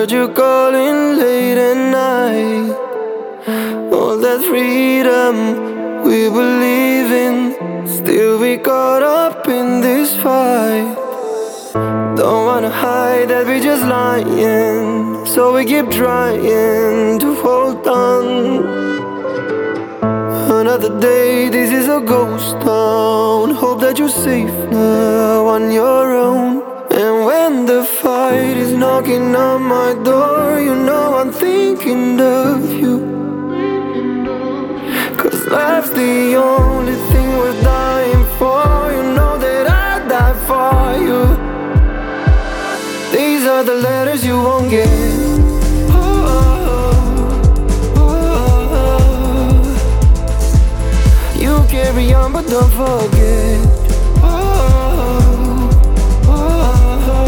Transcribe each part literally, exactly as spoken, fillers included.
heard you calling late at night. All that freedom we believe in, still we caught up in this fight. Don't wanna hide that we just lying, so we keep trying to hold on. Another day, this is a ghost town. Hope that you're safe now on your own. And when the fight is knocking on my door, you know I'm thinking of you. Cause life's the only thing worth dying for. You know that I'd die for you. These are the letters you won't get. Carry on, but don't forget. Oh, oh,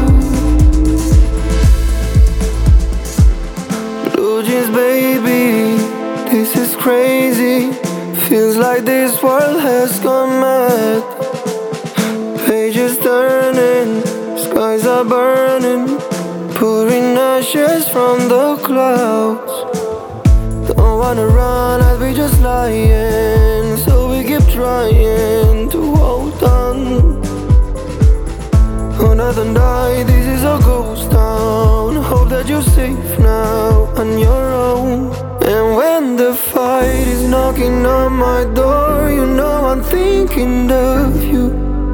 oh. Blue jeans, baby, this is crazy. Feels like this world has gone mad. Pages turning, skies are burning, pouring ashes from the clouds. Don't wanna run, I'll be just lying, so we keep trying to hold on. Another night, this is a ghost town. Hope that you're safe now on your own. And when the fight is knocking on my door, you know I'm thinking of you.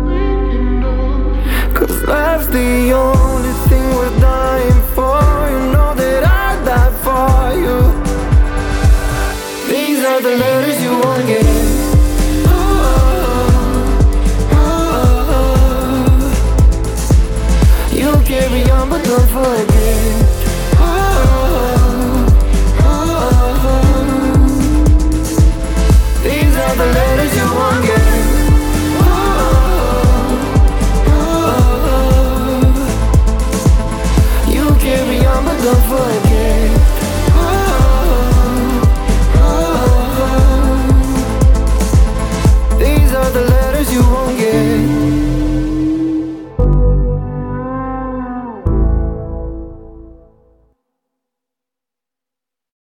Cause life's the only thing worth dying for. You know that I'd die for you. These are the letters you won't get. Oh, oh, oh. You carry on, but don't forget.